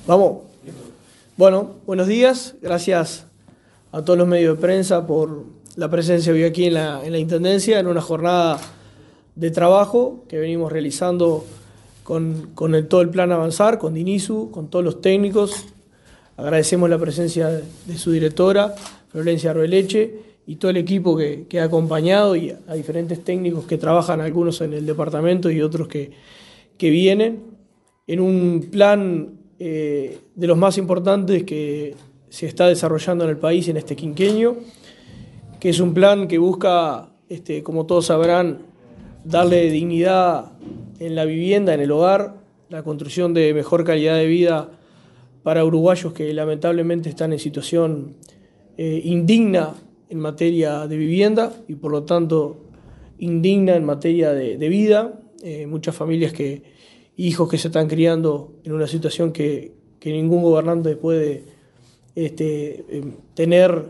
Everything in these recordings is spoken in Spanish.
Vamos. Bueno, buenos días. Gracias a todos los medios de prensa por la presencia hoy aquí en la Intendencia, en una jornada de trabajo que venimos realizando con todo el plan Avanzar, con DINISU, con todos los técnicos. Agradecemos la presencia de su directora, Florencia Arbeleche, y todo el equipo que ha acompañado, y a diferentes técnicos que trabajan, algunos en el departamento y otros que vienen, en un plan de los más importantes que se está desarrollando en el país en este quinquenio, que es un plan que busca, como todos sabrán, darle dignidad en la vivienda, en el hogar, la construcción de mejor calidad de vida para uruguayos que lamentablemente están en situación indigna en materia de vivienda y por lo tanto indigna en materia de vida. Muchas familias hijos que se están criando en una situación que ningún gobernante puede tener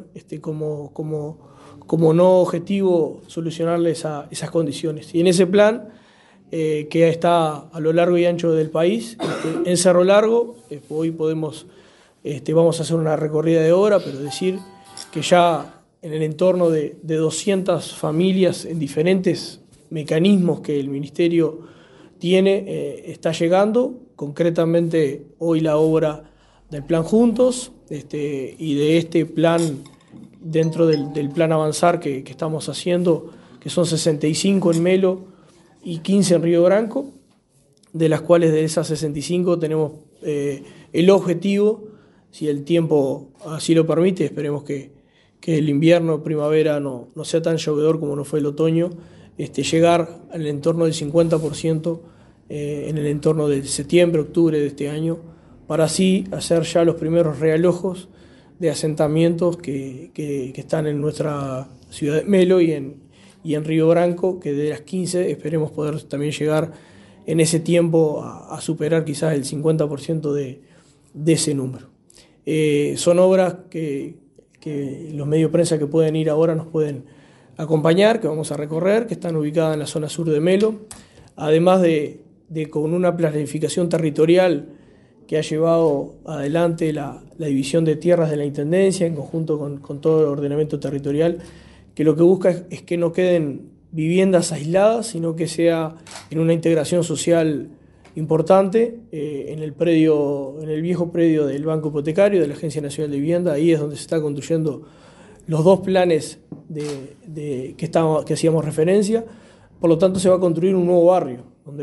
como no objetivo solucionarles esas condiciones. Y en ese plan que está a lo largo y ancho del país, en Cerro Largo, hoy vamos a hacer una recorrida de hora, pero decir que ya en el entorno de 200 familias en diferentes mecanismos que el Ministerio tiene, está llegando. Concretamente hoy la obra del Plan Juntos y de este plan dentro del Plan Avanzar que estamos haciendo, que son 65 en Melo y 15 en Río Branco, de las cuales de esas 65 tenemos el objetivo, si el tiempo así lo permite, esperemos que el invierno, primavera no sea tan llovedor como no fue el otoño, llegar al entorno del 50% en el entorno de septiembre, octubre de este año, para así hacer ya los primeros realojos de asentamientos que están en nuestra ciudad de Melo y en Río Branco, que de las 15 esperemos poder también llegar en ese tiempo a superar quizás el 50% de ese número. Son obras que los medios de prensa que pueden ir ahora nos pueden acompañar, que vamos a recorrer, que están ubicadas en la zona sur de Melo, además de con una planificación territorial que ha llevado adelante la división de tierras de la Intendencia en conjunto con todo el ordenamiento territorial, que lo que busca es que no queden viviendas aisladas, sino que sea en una integración social importante. En el viejo predio del Banco Hipotecario, de la Agencia Nacional de Vivienda, ahí es donde se está construyendo los dos planes que hacíamos referencia. Por lo tanto, se va a construir un nuevo barrio,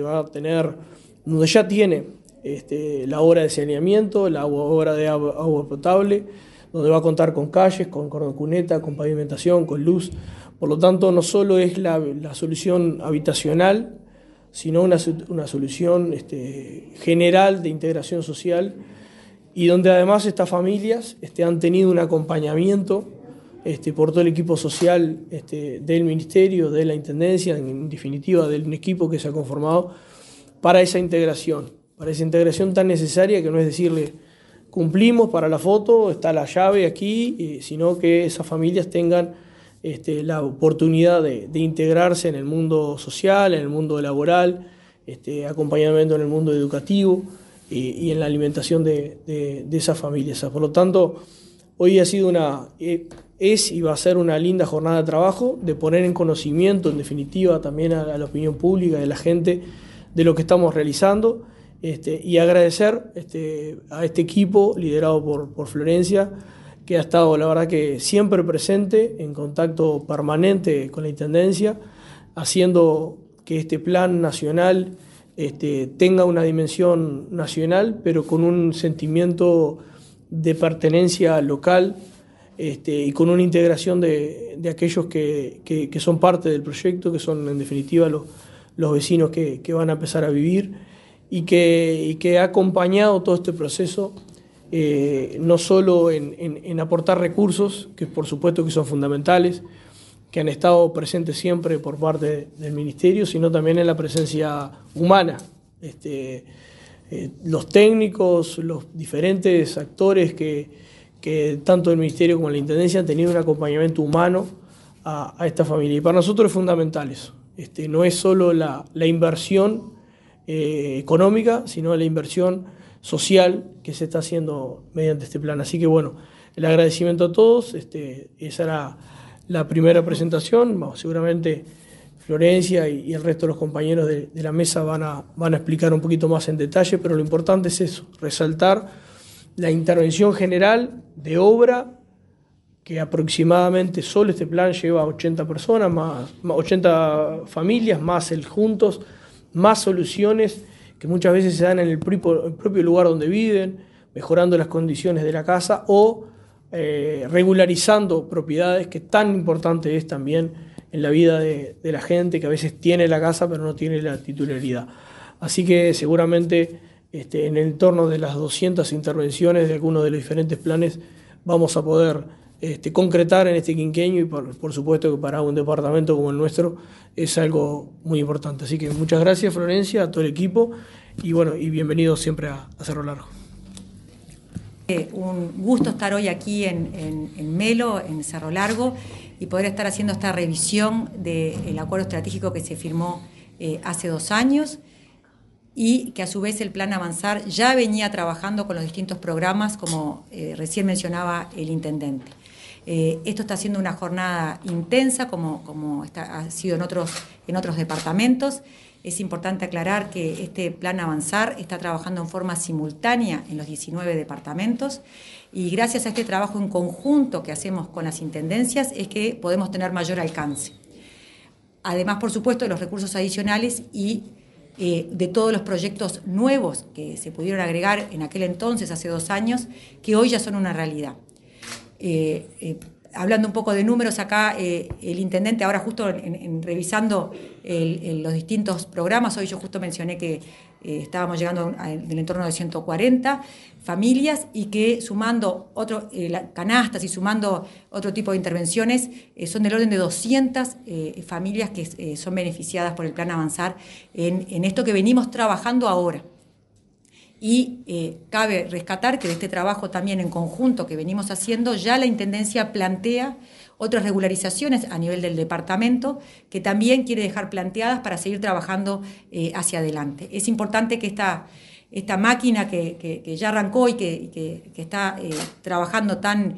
donde ya tiene la obra de saneamiento, la obra de agua potable, donde va a contar con calles, con cordón cuneta, con pavimentación, con luz. Por lo tanto, no solo es la solución habitacional, sino una solución general de integración social, y donde además estas familias han tenido un acompañamiento por todo el equipo social del Ministerio, de la Intendencia, en definitiva del equipo que se ha conformado para esa integración tan necesaria, que no es decirle cumplimos para la foto, está la llave aquí, sino que esas familias tengan la oportunidad de integrarse en el mundo social, en el mundo laboral, acompañamiento en el mundo educativo y en la alimentación de esas familias. Por lo tanto, hoy ha sido es y va a ser una linda jornada de trabajo, de poner en conocimiento, en definitiva, también a la opinión pública, de la gente, de lo que estamos realizando, y agradecer a este equipo liderado por Florencia, que ha estado, la verdad, que siempre presente, en contacto permanente con la Intendencia, haciendo que este plan nacional tenga una dimensión nacional, pero con un sentimiento de pertenencia local, y con una integración de aquellos que son parte del proyecto, que son en definitiva los vecinos que van a empezar a vivir, y que ha acompañado todo este proceso, no solo en aportar recursos, que por supuesto que son fundamentales, que han estado presentes siempre por parte del Ministerio, sino también en la presencia humana. Los técnicos, los diferentes actores que tanto el Ministerio como la Intendencia han tenido un acompañamiento humano a esta familia. Y para nosotros es fundamental eso. No es solo la inversión económica, sino la inversión social que se está haciendo mediante este plan. Así que bueno, el agradecimiento a todos, esa era la primera presentación. Bueno, seguramente Florencia y el resto de los compañeros de la mesa van a explicar un poquito más en detalle, pero lo importante es eso, resaltar la intervención general de obra, que aproximadamente solo este plan lleva 80 personas, más 80 familias, más el Juntos, más soluciones que muchas veces se dan en el propio lugar donde viven, mejorando las condiciones de la casa o regularizando propiedades, que tan importante es también en la vida de la gente, que a veces tiene la casa pero no tiene la titularidad. Así que seguramente en el entorno de las 200 intervenciones de algunos de los diferentes planes vamos a poder concretar en este quinquenio, y por supuesto que para un departamento como el nuestro es algo muy importante. Así que muchas gracias, Florencia, a todo el equipo, y bueno, y bienvenidos siempre a Cerro Largo. Un gusto estar hoy aquí en Melo, en Cerro Largo, y poder estar haciendo esta revisión del acuerdo estratégico que se firmó hace 2 años, y que a su vez el Plan Avanzar ya venía trabajando con los distintos programas, como recién mencionaba el intendente. Esto está siendo una jornada intensa, como ha sido en otros departamentos. Es importante aclarar que este Plan Avanzar está trabajando en forma simultánea en los 19 departamentos, y gracias a este trabajo en conjunto que hacemos con las intendencias es que podemos tener mayor alcance. Además, por supuesto, de los recursos adicionales y de todos los proyectos nuevos que se pudieron agregar en aquel entonces, hace 2 años, que hoy ya son una realidad. Hablando un poco de números acá, el intendente ahora justo revisando los distintos programas, hoy yo justo mencioné que estábamos llegando del entorno de 140 familias, y que sumando canastas y sumando otro tipo de intervenciones, son del orden de 200 familias que son beneficiadas por el Plan Avanzar en esto que venimos trabajando ahora. Y cabe rescatar que de este trabajo también en conjunto que venimos haciendo, ya la Intendencia plantea otras regularizaciones a nivel del departamento, que también quiere dejar planteadas para seguir trabajando hacia adelante. Es importante que esta máquina que ya arrancó y que está trabajando tan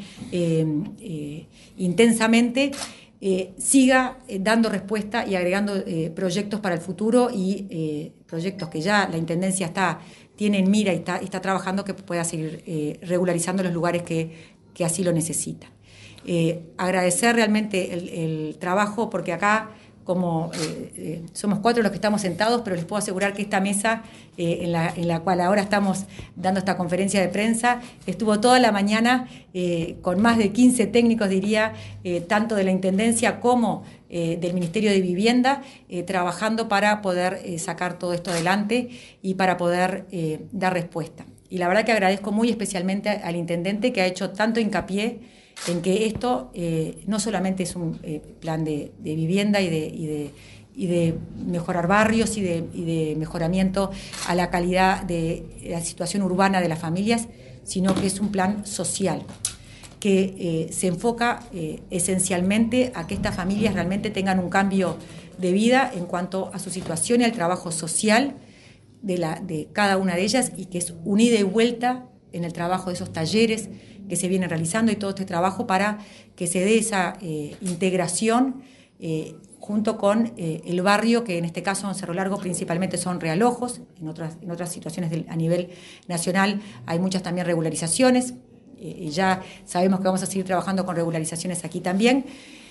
intensamente, siga dando respuesta y agregando proyectos para el futuro, y proyectos que ya la Intendencia tiene en mira y está trabajando, que pueda seguir regularizando los lugares que así lo necesitan. Agradecer realmente el trabajo, porque acá como somos 4 los que estamos sentados, pero les puedo asegurar que esta mesa en la cual ahora estamos dando esta conferencia de prensa estuvo toda la mañana con más de 15 técnicos, diría, tanto de la Intendencia como del Ministerio de Vivienda, trabajando para poder sacar todo esto adelante y para poder dar respuesta. Y la verdad que agradezco muy especialmente al intendente, que ha hecho tanto hincapié en que esto no solamente es un plan de vivienda y de mejorar barrios y de mejoramiento a la calidad de la situación urbana de las familias, sino que es un plan social que se enfoca esencialmente a que estas familias realmente tengan un cambio de vida en cuanto a su situación y al trabajo social de cada una de ellas, y que es un ida y vuelta en el trabajo de esos talleres que se vienen realizando y todo este trabajo para que se dé esa integración junto con el barrio, que en este caso en Cerro Largo principalmente son realojos. En otras situaciones a nivel nacional hay muchas también regularizaciones, y ya sabemos que vamos a seguir trabajando con regularizaciones aquí también.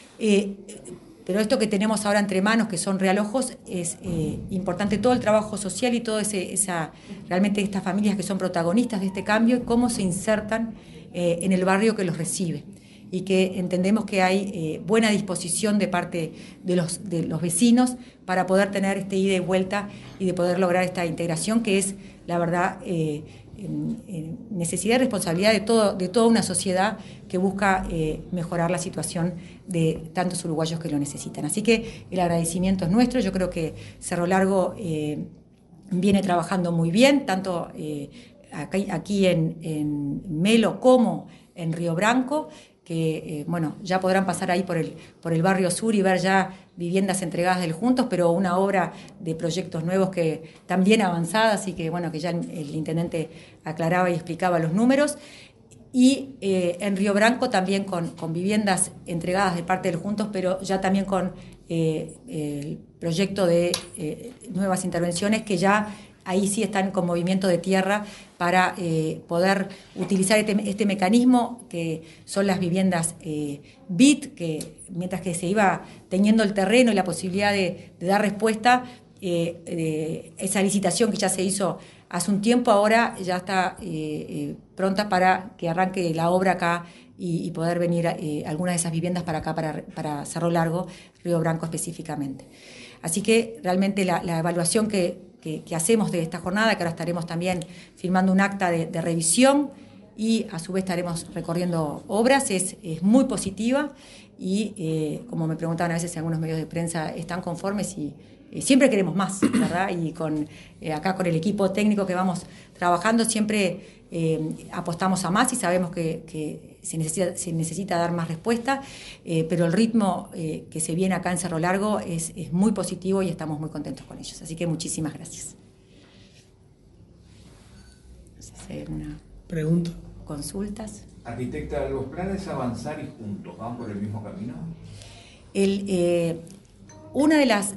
Pero esto que tenemos ahora entre manos, que son realojos, es importante todo el trabajo social y todo realmente estas familias que son protagonistas de este cambio, y cómo se insertan en el barrio que los recibe, y que entendemos que hay buena disposición de parte de los vecinos para poder tener este ida y vuelta y de poder lograr esta integración, que es, la verdad, necesidad y responsabilidad de toda una sociedad que busca mejorar la situación de tantos uruguayos que lo necesitan. Así que el agradecimiento es nuestro. Yo creo que Cerro Largo viene trabajando muy bien, tanto aquí en Melo como en Río Branco, bueno, ya podrán pasar ahí por el barrio sur y ver ya viviendas entregadas del Juntos, pero una obra de proyectos nuevos que también avanzadas y que, bueno, que ya el intendente aclaraba y explicaba los números. Y en Río Branco también con viviendas entregadas de parte del Juntos, pero ya también con el proyecto de nuevas intervenciones que ya ahí sí están con movimiento de tierra para poder utilizar este mecanismo que son las viviendas BIT, que mientras que se iba teniendo el terreno y la posibilidad de dar respuesta, esa licitación que ya se hizo hace un tiempo, ahora ya está pronta para que arranque la obra acá y poder venir algunas de esas viviendas para acá, para Cerro Largo, Río Branco específicamente. Así que realmente la evaluación que hacemos de esta jornada, que ahora estaremos también firmando un acta de revisión y a su vez estaremos recorriendo obras, es muy positiva y como me preguntaban a veces en algunos medios de prensa, están conformes y siempre queremos más, ¿verdad? Y acá con el equipo técnico que vamos trabajando siempre apostamos a más y sabemos que se necesita dar más respuesta, pero el ritmo que se viene acá en Cerro Largo es muy positivo y estamos muy contentos con ellos. Así que muchísimas gracias. No sé si hay alguna pregunta. ¿Consultas? Arquitecta, ¿los planes Avanzar y Juntos van por el mismo camino? Una de las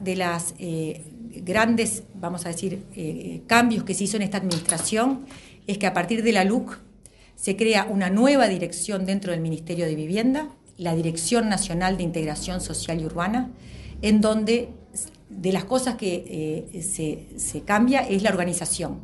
grandes, vamos a decir, cambios que se hizo en esta administración es que a partir de la LUC se crea una nueva dirección dentro del Ministerio de Vivienda, la Dirección Nacional de Integración Social y Urbana, en donde de las cosas que se cambia es la organización.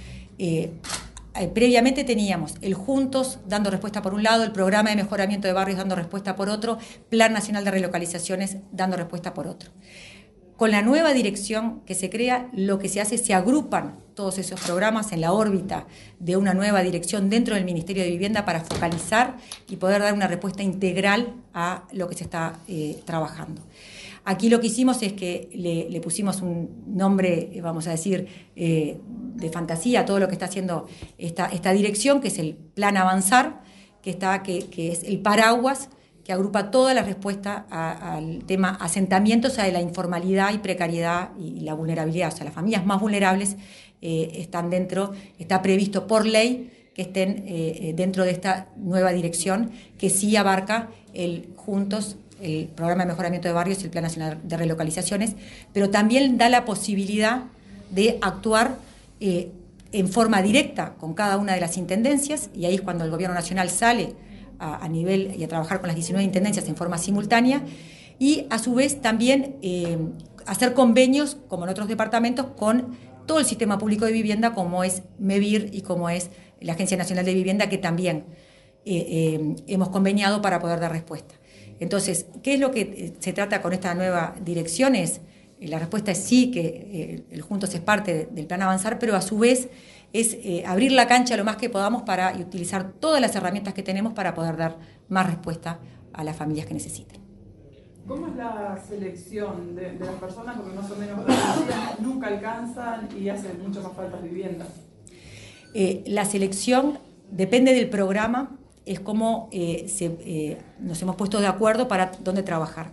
Previamente teníamos el Juntos dando respuesta por un lado, el Programa de Mejoramiento de Barrios dando respuesta por otro, Plan Nacional de Relocalizaciones dando respuesta por otro. Con la nueva dirección que se crea, lo que se hace es se agrupan todos esos programas en la órbita de una nueva dirección dentro del Ministerio de Vivienda para focalizar y poder dar una respuesta integral a lo que se está trabajando. Aquí lo que hicimos es que le pusimos un nombre, vamos a decir, de fantasía a todo lo que está haciendo esta dirección, que es el Plan Avanzar, que es el paraguas que agrupa toda la respuesta al tema asentamientos, a la informalidad y precariedad y la vulnerabilidad. O sea, las familias más vulnerables están dentro, está previsto por ley que estén dentro de esta nueva dirección, que sí abarca Juntos, el Programa de Mejoramiento de Barrios y el Plan Nacional de Relocalizaciones, pero también da la posibilidad de actuar en forma directa con cada una de las intendencias, y ahí es cuando el Gobierno Nacional sale a nivel y a trabajar con las 19 intendencias en forma simultánea, y a su vez también hacer convenios, como en otros departamentos, con todo el sistema público de vivienda, como es MEVIR y como es la Agencia Nacional de Vivienda, que también hemos conveniado para poder dar respuesta. Entonces, ¿qué es lo que se trata con esta nueva dirección? La respuesta es sí, que el Juntos es parte del Plan Avanzar, pero a su vez es abrir la cancha lo más que podamos para utilizar todas las herramientas que tenemos para poder dar más respuesta a las familias que necesiten. ¿Cómo es la selección de las personas? Porque más o menos nunca alcanzan y hacen mucho más faltas viviendas. La selección depende del programa, es como nos hemos puesto de acuerdo para dónde trabajar.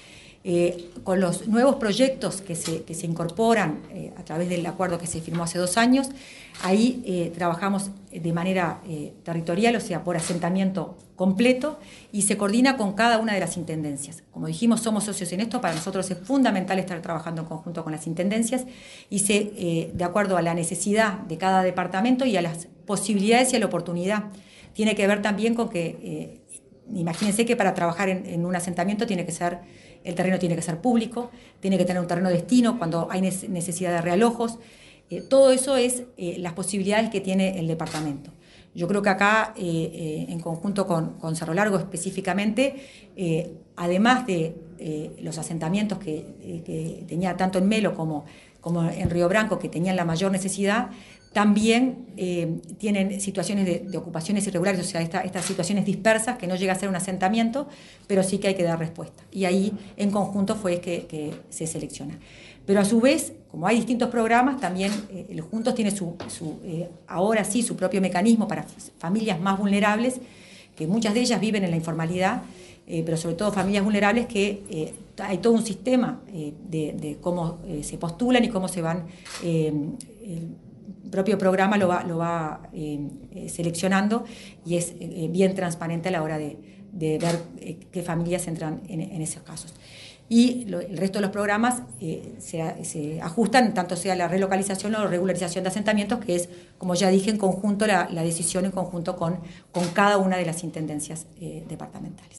Con los nuevos proyectos que se incorporan a través del acuerdo que se firmó hace 2 años, ahí trabajamos de manera territorial, o sea, por asentamiento completo, y se coordina con cada una de las intendencias. Como dijimos, somos socios en esto, para nosotros es fundamental estar trabajando en conjunto con las intendencias y de acuerdo a la necesidad de cada departamento y a las posibilidades y a la oportunidad. Tiene que ver también con que, imagínense que para trabajar en un asentamiento el terreno tiene que ser público, tiene que tener un terreno destino cuando hay necesidad de realojos. Todo eso es las posibilidades que tiene el departamento. Yo creo que acá, en conjunto con Cerro Largo específicamente, además de los asentamientos que tenía tanto en Melo como en Río Branco, que tenían la mayor necesidad, también tienen situaciones de ocupaciones irregulares, o sea, estas situaciones dispersas que no llega a ser un asentamiento, pero sí que hay que dar respuesta. Y ahí, en conjunto, fue que se selecciona. Pero a su vez, como hay distintos programas, también el Juntos tiene ahora sí su propio mecanismo para familias más vulnerables, que muchas de ellas viven en la informalidad, pero sobre todo familias vulnerables que hay todo un sistema de cómo se postulan y cómo se van, el propio programa lo va seleccionando, y es bien transparente a la hora de ver qué familias entran en esos casos. Y el resto de los programas se ajustan, tanto sea la relocalización o la regularización de asentamientos, que es, como ya dije, en conjunto la decisión en conjunto con cada una de las intendencias departamentales.